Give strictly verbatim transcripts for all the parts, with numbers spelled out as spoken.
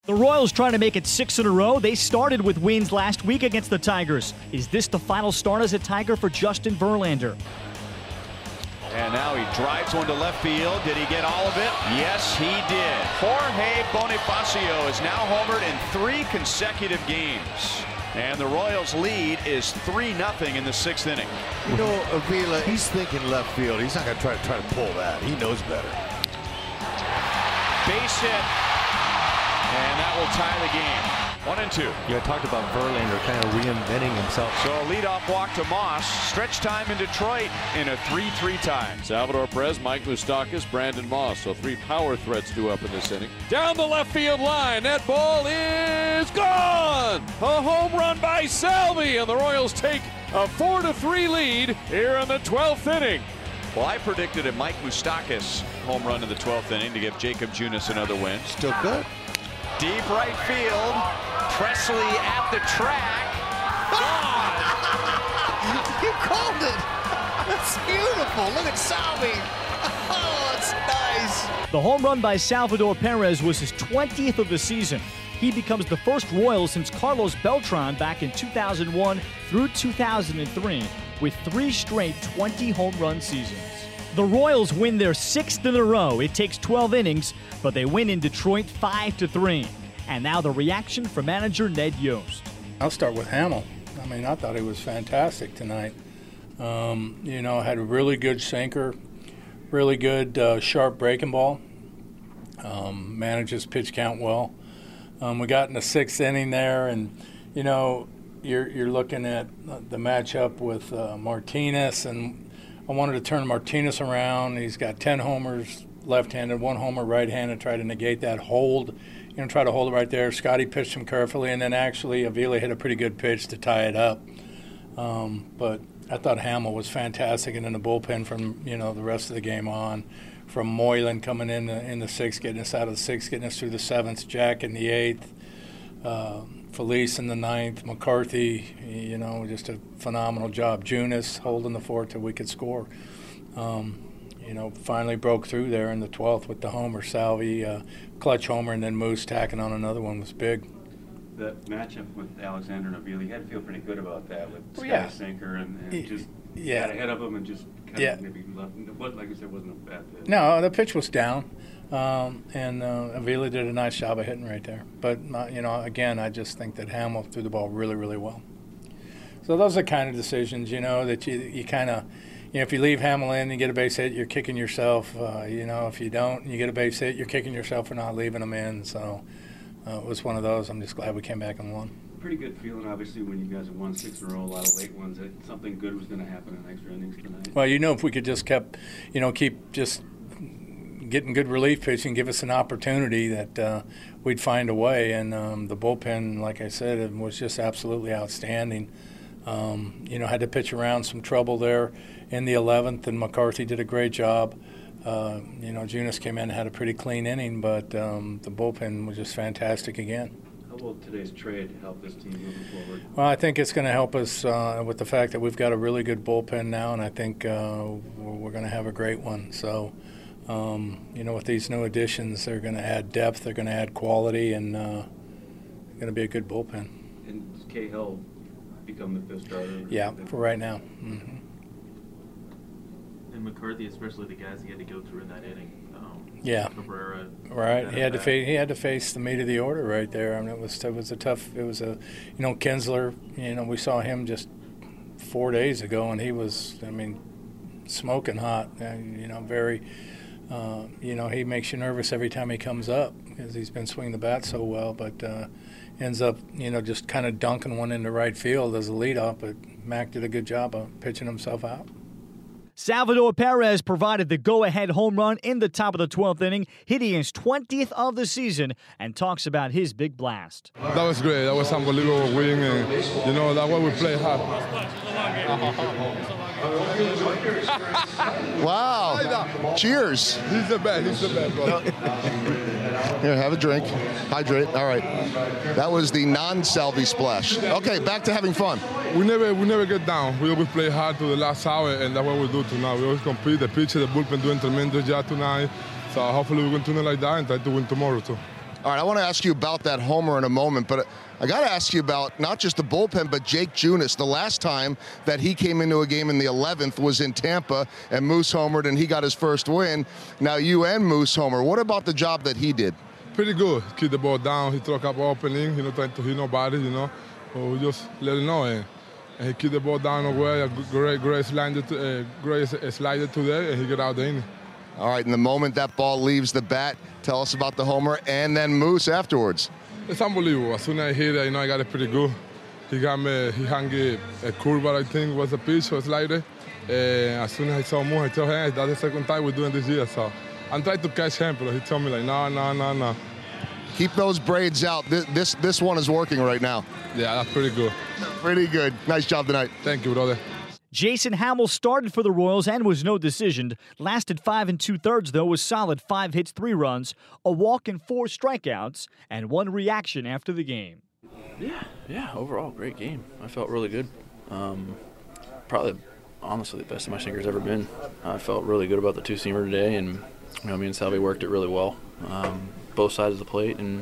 The Royals trying to make it six in a row. They started with wins last week against the Tigers. Is this the final start as a Tiger for Justin Verlander? And now he drives one to left field. Did he get all of it? Yes, he did. Jorge Bonifacio is now homered in three consecutive games. And the Royals' lead is three nothing in the sixth inning. You know, Avila, he's thinking left field. He's not going to try to try to pull that. He knows better. Base hit. And that will tie the game. One and two. You know, I talked about Verlander kind of reinventing himself. So a leadoff walk to Moss. Stretch time in Detroit in a three three tie. Salvador Perez, Mike Moustakas, Brandon Moss. So three power threats due up in this inning. Down the left field line. That ball is gone. A home run by Salvi. And the Royals take a four to three lead here in the twelfth inning. Well, I predicted a Mike Moustakas home run in the twelfth inning to give Jacob Junis another win. Still good. Deep right field. Presley at the track. Gone. You called it. That's beautiful. Look at Salvi. Oh, it's nice. The home run by Salvador Perez was his twentieth of the season. He becomes the first Royal since Carlos Beltran back in two thousand one through two thousand three, with three straight twenty home run seasons. The Royals win their sixth in a row. It takes twelve innings, but they win in Detroit five to three. And now the reaction from manager Ned Yost. I'll start with Hamill. I mean, I thought he was fantastic tonight. Um, you know, had a really good sinker, really good uh, sharp breaking ball. Um, manages pitch count well. Um, we got in the sixth inning there, and you know, you're you're looking at the matchup with uh, Martinez, and I wanted to turn Martinez around. He's got ten homers left-handed, one homer right-handed, try to negate that hold. You know, try to hold it right there. Scotty pitched him carefully, and then actually Avila hit a pretty good pitch to tie it up. Um, but I thought Hamill was fantastic, and in the bullpen from you know the rest of the game on, from Moylan coming in the, in the sixth, getting us out of the sixth, getting us through the seventh, Jack in the eighth, uh, Felice in the ninth, McCarthy, you know, just a phenomenal job. Junis holding the fort till we could score. Um, you know, finally broke through there in the twelfth with the homer. Salvi, uh, clutch homer, and then Moose tacking on another one was big. The matchup with Alexander and Avila, you had to feel pretty good about that with Scotty yeah. sinker and, and He, just yeah. got ahead of him and just kind yeah. of maybe left. It wasn't, like you said, wasn't a bad fit. No, the pitch was down, um, and uh, Avila did a nice job of hitting right there. But, uh, you know, again, I just think that Hamill threw the ball really, really well. So those are the kind of decisions, you know, that you, you kind of – you know, if you leave Hamill in and you get a base hit, you're kicking yourself. Uh, you know, if you don't and you get a base hit, you're kicking yourself for not leaving him in. So uh, it was one of those. I'm just glad we came back and won. Pretty good feeling, obviously, when you guys have won six in a row, a lot of late ones, that something good was going to happen in extra innings tonight. Well, you know, if we could just kept, you know, keep just getting good relief pitching, give us an opportunity that uh, we'd find a way. And um, the bullpen, like I said, it was just absolutely outstanding. Um, you know, had to pitch around some trouble there in the eleventh, and McCarthy did a great job. Uh, you know, Junis came in and had a pretty clean inning, but um, the bullpen was just fantastic again. How will today's trade help this team moving forward? Well, I think it's going to help us uh, with the fact that we've got a really good bullpen now, and I think uh, we're going to have a great one. So, um, you know, with these new additions, they're going to add depth, they're going to add quality, and uh, going to be a good bullpen. And Cahill become the fifth starter? Yeah, for right now. Mm-hmm. And McCarthy, especially the guys he had to go through in that inning. Um, yeah, Cabrera, right. He had to face. He had to face the meat of the order right there. I mean, it was it was a tough. It was a, you know, Kinsler. You know, we saw him just four days ago, and he was, I mean, smoking hot. And, you know, very. Uh, you know, he makes you nervous every time he comes up because he's been swinging the bat so well, but uh, ends up, you know, just kind of dunking one into right field as a leadoff. But Mac did a good job of pitching himself out. Salvador Perez provided the go-ahead home run in the top of the twelfth inning, hitting his twentieth of the season, and talks about his big blast. That was great. That was unbelievable win, and you know that's why we play hard. Wow! Cheers. He's the best. He's the best, bro. Here, have a drink. Hydrate. All right. That was the non-Salvi splash. Okay, back to having fun. We never, we never get down. We always play hard to the last hour, and that's what we do tonight. We always compete. The pitcher, the bullpen doing tremendous job tonight. So hopefully we continue like that and try to win tomorrow too. All right, I want to ask you about that homer in a moment, but I got to ask you about not just the bullpen, but Jake Junis. The last time that he came into a game in the eleventh was in Tampa, and Moose homered, and he got his first win. Now you and Moose homer. What about the job that he did? Pretty good. Keep the ball down. He threw a couple openings, you know, trying to hit nobody, you know. So we just let him know. And, and he keep the ball down away. A great, great slider, to, uh, great slider today, and he get out the inning. All right, in the moment that ball leaves the bat, tell us about the homer and then Moose afterwards. It's unbelievable. As soon as I hit it, you know, I got it pretty good. He got me, he hung a, a curva, I think, was a pitch or a slider. And as soon as I saw Moose, I told him, hey, that's the second time we're doing this year. So I'm trying to catch him, but he told me, like, no, no, no, no. Keep those braids out. This, this, this one is working right now. Yeah, that's pretty good. Pretty good. Nice job tonight. Thank you, brother. Jason Hamill started for the Royals and was no decision. Lasted five and two-thirds, though, was solid. Five hits, three runs, a walk and four strikeouts, and one reaction after the game. Yeah, yeah, overall, great game. I felt really good. Um, probably, honestly, the best my sinker's ever been. I felt really good about the two-seamer today, and you know, me and Salvi worked it really well. Um, both sides of the plate, and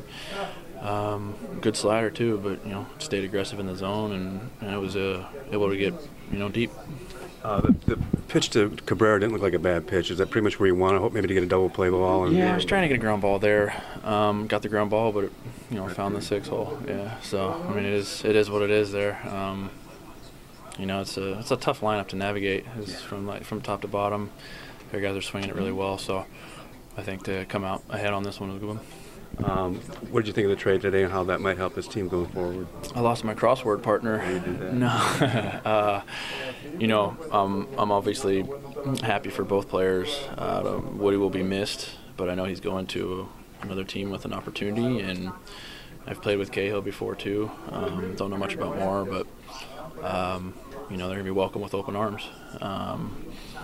um, good slider, too, but, you know, stayed aggressive in the zone, and, and I was uh, able to get, you know, deep. Uh, the, the pitch to Cabrera didn't look like a bad pitch. Is that pretty much where you want? I hope maybe to get a double play ball. And yeah, I was trying to get a ground ball there. Um, got the ground ball, but it, you know, found the six hole. Yeah, so I mean, it is it is what it is there. Um, you know, it's a it's a tough lineup to navigate. It's from like from top to bottom. Their guys are swinging it really well, so I think to come out ahead on this one was a good one. Um, what did you think of the trade today and how that might help this team going forward? I lost my crossword partner. How you did that? No, uh, you know, um, I'm obviously happy for both players. Uh, Woody will be missed, but I know he's going to another team with an opportunity, and I've played with Cahill before too. Um, don't know much about Moore, but um, you know, they're gonna be welcome with open arms. Um,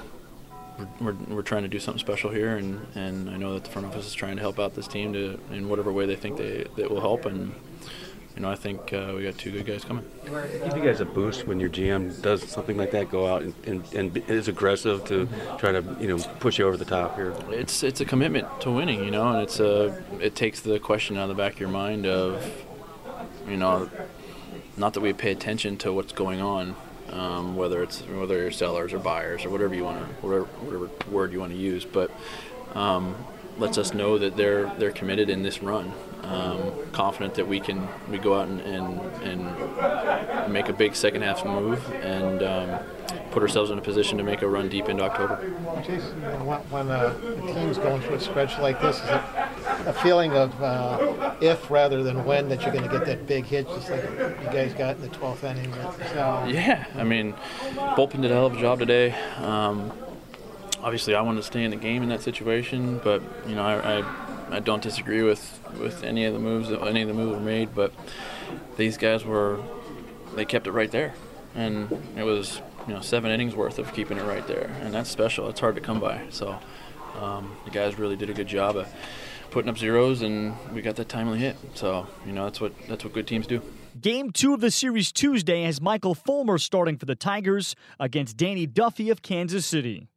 We're, we're, we're trying to do something special here, and, and I know that the front office is trying to help out this team to in whatever way they think they that will help. And you know, I think uh, we got two good guys coming. Give you guys a boost when your G M does something like that, go out and, and, and is aggressive to try to you know push you over the top here. It's it's a commitment to winning, you know, and it's a it takes the question out of the back of your mind of, you know, not that we pay attention to what's going on. Um, whether it's whether you're sellers or buyers or whatever you want to whatever, whatever word you want to use, but um, lets us know that they're they're committed in this run. Um, confident that we can we go out and, and and make a big second half move and um, put ourselves in a position to make a run deep into October. Jason, when, when uh, a team's going through a stretch like this, is it a feeling of uh, if rather than when that you're going to get that big hit, just like you guys got in the twelfth inning? So. Yeah, I mean, bullpen did a hell of a job today. Um, obviously, I wanted to stay in the game in that situation, but you know, I, I, I don't disagree with, with any of the moves that any of the moves were made. But these guys were, they kept it right there, and it was you know seven innings worth of keeping it right there, and that's special. It's hard to come by. So um, the guys really did a good job of putting up zeros, and we got that timely hit. So you know that's what that's what good teams do. Game two of the series Tuesday has Michael Fulmer starting for the Tigers against Danny Duffy of Kansas City.